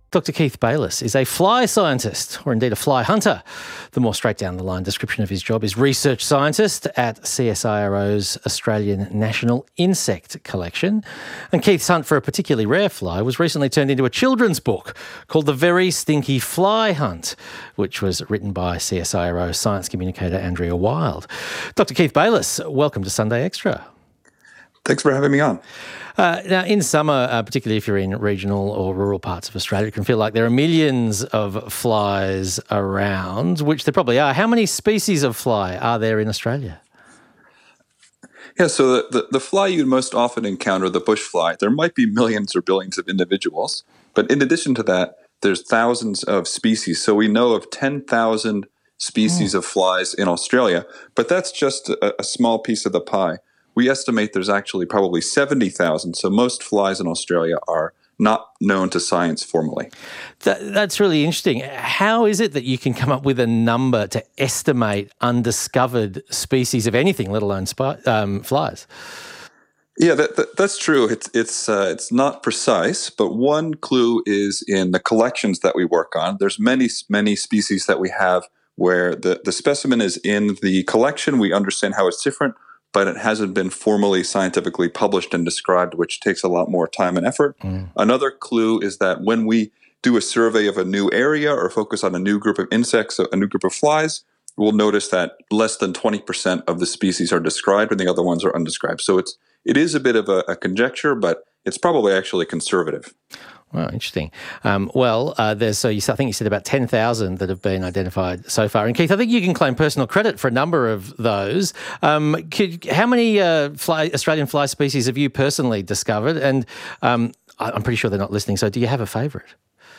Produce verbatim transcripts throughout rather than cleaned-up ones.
Doctor Keith Bayliss is a fly scientist, or indeed a fly hunter. The more straight down the line description of his job is research scientist at C S I R O's Australian National Insect Collection. And Keith's hunt for a particularly rare fly was recently turned into a children's book called The Very Stinky Fly Hunt, which was written by C S I R O science communicator Andrea Wild. Doctor Keith Bayliss, welcome to Sunday Extra. Thanks for having me on. Uh, now, in summer, uh, particularly if you're in regional or rural parts of Australia, it can feel like there are millions of flies around, which there probably are. How many species of fly are there in Australia? Yeah, so the, the, the fly you'd most often encounter, the bush fly, there might be millions or billions of individuals. But in addition to that, there's thousands of species. So we know of ten thousand species mm. of flies in Australia, but that's just a, a small piece of the pie. We estimate there's actually probably seventy thousand, so most flies in Australia are not known to science formally. That, that's really interesting. How is it that you can come up with a number to estimate undiscovered species of anything, let alone spy, um, flies? Yeah, that, that, that's true. It's it's uh, it's not precise, but one clue is in the collections that we work on. There's many many species that we have where the, the specimen is in the collection. We understand how it's different, but it hasn't been formally scientifically published and described, which takes a lot more time and effort. Mm. Another clue is that when we do a survey of a new area or focus on a new group of insects, a new group of flies, we'll notice that less than twenty percent of the species are described and the other ones are undescribed. So it's it is a bit of a, a conjecture, but it's probably actually conservative. Wow, interesting. Um, well, uh, there's so you, I think you said about ten thousand that have been identified so far. And Keith, I think you can claim personal credit for a number of those. Um, could, how many uh, fly, Australian fly species have you personally discovered? And um, I'm pretty sure they're not listening. So, do you have a favourite?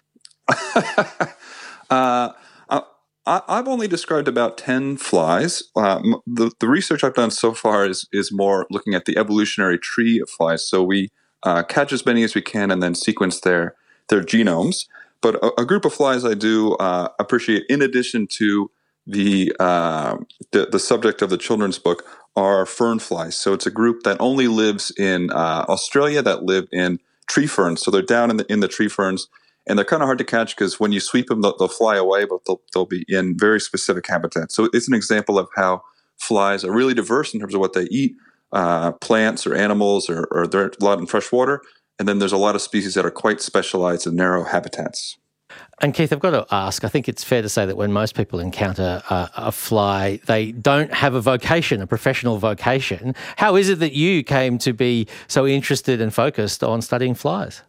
uh, I, I've only described about ten flies. Uh, the, the research I've done so far is is more looking at the evolutionary tree of flies. So we Uh, catch as many as we can and then sequence their their genomes. But a, a group of flies I do uh, appreciate, in addition to the, uh, the the subject of the children's book, are fern flies. So it's a group that only lives in uh, Australia, that live in tree ferns. So they're down in the in the tree ferns, and they're kind of hard to catch because when you sweep them, they'll, they'll fly away, but they'll, they'll be in very specific habitats. So it's an example of how flies are really diverse in terms of what they eat. Uh, plants or animals, or, or they're a lot in fresh water. And then there's a lot of species that are quite specialized in narrow habitats. And Keith, I've got to ask, I think it's fair to say that when most people encounter a, a fly, they don't have a vocation, a professional vocation. How is it that you came to be so interested and focused on studying flies?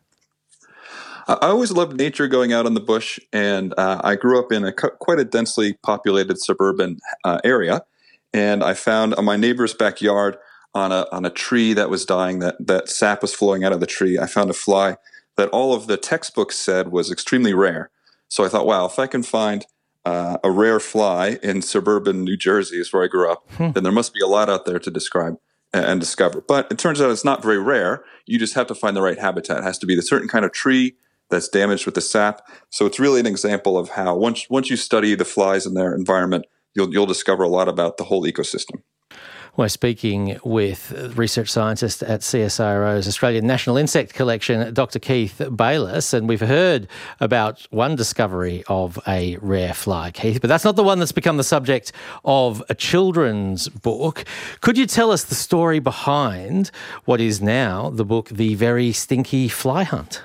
I always loved nature, going out in the bush, and uh, I grew up in a quite a densely populated suburban uh, area. And I found on my neighbor's backyard, on a on a tree that was dying, that, that sap was flowing out of the tree, I found a fly that all of the textbooks said was extremely rare. So I thought, wow, if I can find uh, a rare fly in suburban New Jersey, is where I grew up, hmm. then there must be a lot out there to describe and, and discover. But it turns out it's not very rare. You just have to find the right habitat. It has to be the certain kind of tree that's damaged with the sap. So it's really an example of how once once you study the flies in their environment, you'll you'll discover a lot about the whole ecosystem. We're speaking with research scientist at C S I R O's Australian National Insect Collection, Doctor Keith Bayliss, and we've heard about one discovery of a rare fly, Keith, but that's not the one that's become the subject of a children's book. Could you tell us the story behind what is now the book, The Very Stinky Fly Hunt?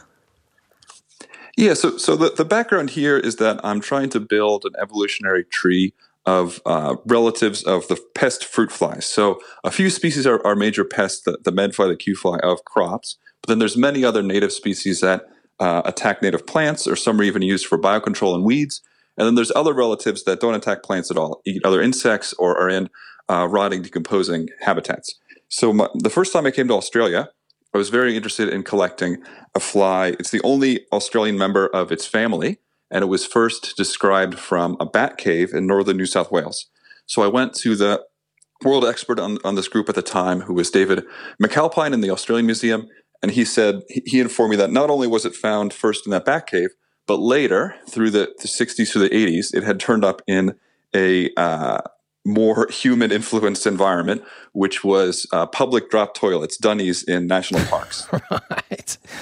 Yeah, so so the, the background here is that I'm trying to build an evolutionary tree of uh, relatives of the pest fruit flies. So a few species are, are major pests, the, the medfly, the Q fly of crops, but then there's many other native species that uh, attack native plants, or some are even used for biocontrol in weeds. And then there's other relatives that don't attack plants at all, eat other insects, or are in uh, rotting, decomposing habitats. So my, the first time I came to Australia, I was very interested in collecting a fly. It's the only Australian member of its family, and it was first described from a bat cave in northern New South Wales. So I went to the world expert on, on this group at the time, who was David McAlpine in the Australian Museum, and he said, he informed me that not only was it found first in that bat cave, but later, through the, the sixties to the eighties, it had turned up in a uh, more human-influenced environment, which was uh, public drop toilets, dunnies in national parks. Right.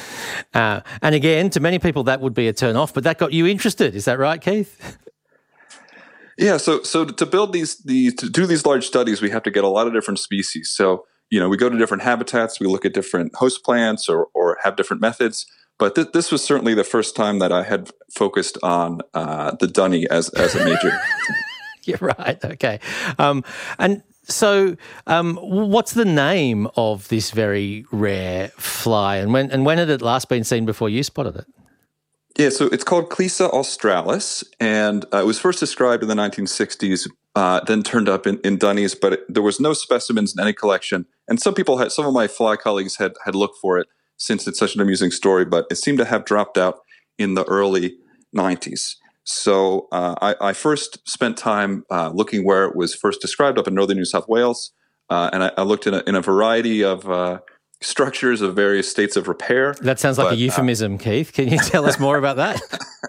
Uh, and again, to many people, that would be a turn off, but that got you interested. Is that right, Keith? Yeah. So, so to build these, these, to do these large studies, we have to get a lot of different species. So, you know, we go to different habitats, we look at different host plants or, or have different methods. But th- this was certainly the first time that I had focused on uh, the dunny as, as a major. You're right. Okay. Um, and so um, what's the name of this very rare fly? And when and when had it last been seen before you spotted it? Yeah, so it's called Clysa australis, and uh, it was first described in the nineteen sixties, uh, then turned up in, in dunnies, but it, there was no specimens in any collection. And some people had, some of my fly colleagues had, had looked for it since it's such an amusing story, but it seemed to have dropped out in the early nineties. So uh, I, I first spent time uh, looking where it was first described up in northern New South Wales, uh, and I, I looked in a, in a variety of uh, structures of various states of repair. That sounds like but, a euphemism, uh, Keith. Can you tell us more about that?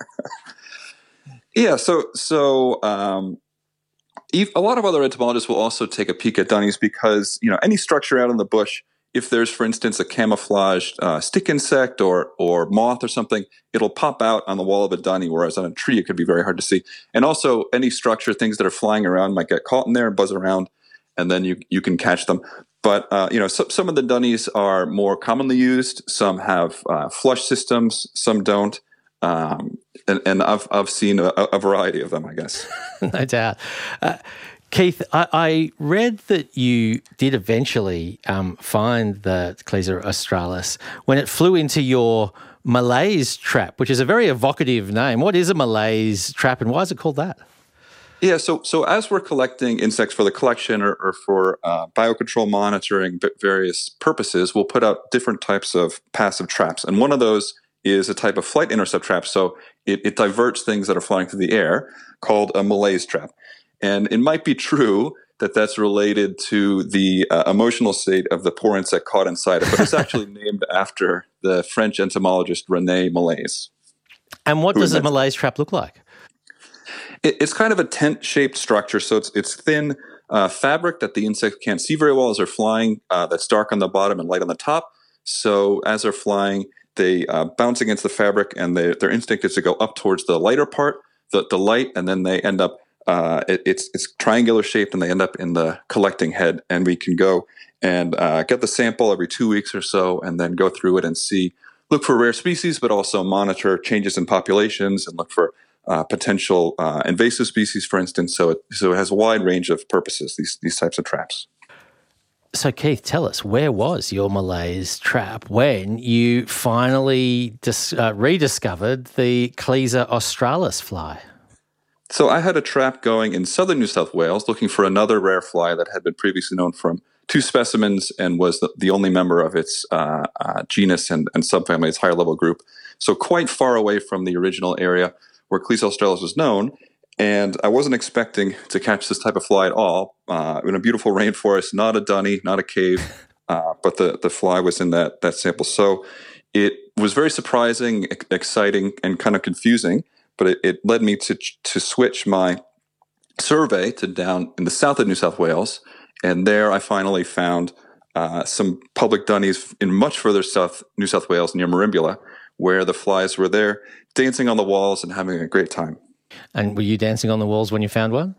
Yeah, so so um, a lot of other entomologists will also take a peek at dunnies because, you know, any structure out in the bush, if there's, for instance, a camouflaged uh, stick insect or or moth or something, it'll pop out on the wall of a dunny, whereas on a tree it could be very hard to see. And also any structure, things that are flying around might get caught in there and buzz around, and then you you can catch them. But uh, you know, so, some of the dunnies are more commonly used. Some have uh, flush systems, some don't. Um, and, and I've I've seen a, a variety of them, I guess. No doubt. Uh, Keith, I, I read that you did eventually um, find the Clysa australis when it flew into your Malaise trap, which is a very evocative name. What is a Malaise trap, and why is it called that? Yeah, so so as we're collecting insects for the collection or, or for uh, biocontrol monitoring, various purposes, we'll put out different types of passive traps, and one of those is a type of flight intercept trap. So it, it diverts things that are flying through the air, called a Malaise trap. And it might be true that that's related to the uh, emotional state of the poor insect caught inside it, but it's actually named after the French entomologist René Malaise. And what does a Malaise trap look like? It, it's kind of a tent-shaped structure, so it's it's thin uh, fabric that the insects can't see very well as they're flying. Uh, that's dark on the bottom and light on the top. So as they're flying, they uh, bounce against the fabric, and they, their instinct is to go up towards the lighter part, the, the light, and then they end up. Uh, it, it's it's triangular shaped, and they end up in the collecting head. And we can go and uh, get the sample every two weeks or so, and then go through it and see, look for rare species, but also monitor changes in populations and look for uh, potential uh, invasive species, for instance. So it so it has a wide range of purposes. These these types of traps. So, Keith, tell us, where was your Malaise trap when you finally dis- uh, rediscovered the Clysa australis fly? So I had a trap going in southern New South Wales looking for another rare fly that had been previously known from two specimens and was the, the only member of its uh, uh, genus and, and subfamily, its higher level group. So quite far away from the original area where Clysa australis was known. And I wasn't expecting to catch this type of fly at all. Uh, in a beautiful rainforest, not a dunny, not a cave, uh, but the, the fly was in that, that sample. So it was very surprising, e- exciting, and kind of confusing. But it, it led me to to switch my survey to down in the south of New South Wales. And there I finally found uh, some public dunnies in much further south New South Wales near Merimbula, where the flies were there dancing on the walls and having a great time. And were you dancing on the walls when you found one?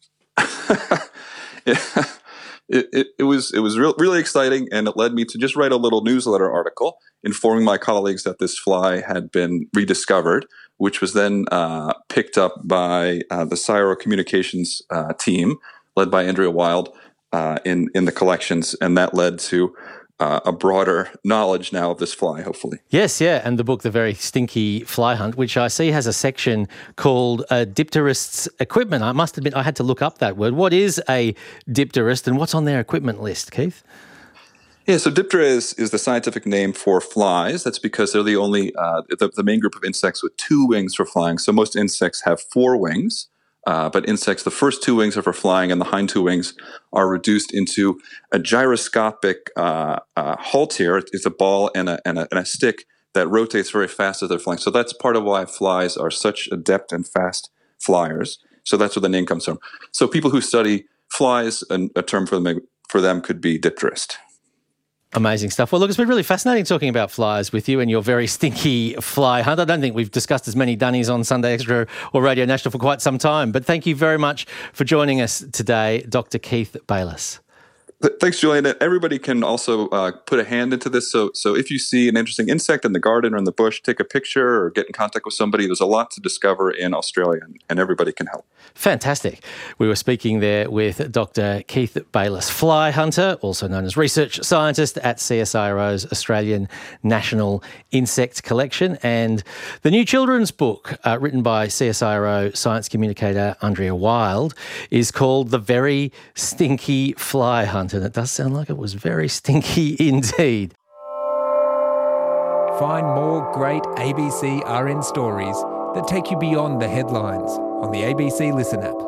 yeah. It, it, it was it was real, really exciting, and it led me to just write a little newsletter article informing my colleagues that this fly had been rediscovered, which was then uh, picked up by uh, the CSIRO Communications uh, team, led by Andrea Wild, uh, in in the collections, and that led to uh, a broader knowledge now of this fly, hopefully. Yes, yeah, and the book, The Very Stinky Fly Hunt, which I see has a section called uh, Dipterist's Equipment. I must admit, I had to look up that word. What is a dipterist, and what's on their equipment list, Keith? Yeah, so Diptera is, is the scientific name for flies. That's because they're the only, uh, the, the main group of insects with two wings for flying. So most insects have four wings. Uh, but insects, the first two wings are for flying, and the hind two wings are reduced into a gyroscopic uh, uh, haltere. It's a ball and a, and, a, and a stick that rotates very fast as they're flying. So that's part of why flies are such adept and fast flyers. So that's where the name comes from. So people who study flies, a, a term for them, for them could be dipterist. Amazing stuff. Well, look, it's been really fascinating talking about flies with you and your very stinky fly hunt. I don't think we've discussed as many dunnies on Sunday Extra or Radio National for quite some time, but thank you very much for joining us today, Doctor Keith Bayliss. Thanks, Julian. Everybody can also uh, put a hand into this. So, so if you see an interesting insect in the garden or in the bush, take a picture or get in contact with somebody. There's a lot to discover in Australia, and, and everybody can help. Fantastic. We were speaking there with Doctor Keith Bayliss, fly hunter, also known as research scientist at C S I R O's Australian National Insect Collection. And the new children's book, uh, written by C S I R O science communicator Andrea Wild, is called The Very Stinky Fly Hunter. And it does sound like it was very stinky indeed. Find more great A B C R N stories that take you beyond the headlines on the A B C Listen app.